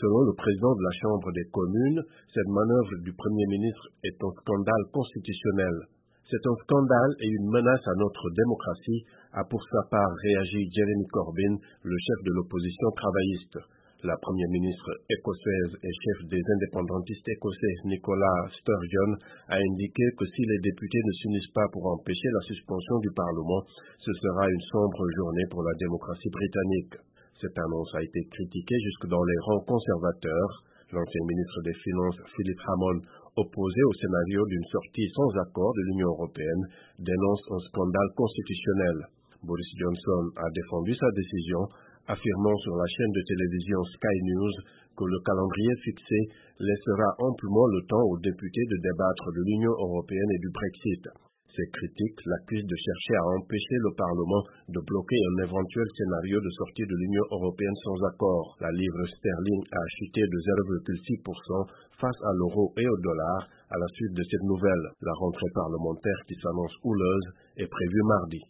Selon le président de la Chambre des communes, cette manœuvre du Premier ministre est un scandale constitutionnel. C'est un scandale et une menace à notre démocratie, a pour sa part réagi Jeremy Corbyn, le chef de l'opposition travailliste. La première ministre écossaise et chef des indépendantistes écossais Nicola Sturgeon a indiqué que si les députés ne s'unissent pas pour empêcher la suspension du Parlement, ce sera une sombre journée pour la démocratie britannique. Cette annonce a été critiquée jusque dans les rangs conservateurs. L'ancien ministre des Finances Philip Hammond, opposé au scénario d'une sortie sans accord de l'Union européenne, dénonce un scandale constitutionnel. Boris Johnson a défendu sa décision, affirmant sur la chaîne de télévision Sky News que le calendrier fixé laissera amplement le temps aux députés de débattre de l'Union européenne et du Brexit. Ces critiques l'accusent de chercher à empêcher le Parlement de bloquer un éventuel scénario de sortie de l'Union européenne sans accord. La livre sterling a chuté de 0,6% face à l'euro et au dollar à la suite de cette nouvelle. La rentrée parlementaire qui s'annonce houleuse est prévue mardi.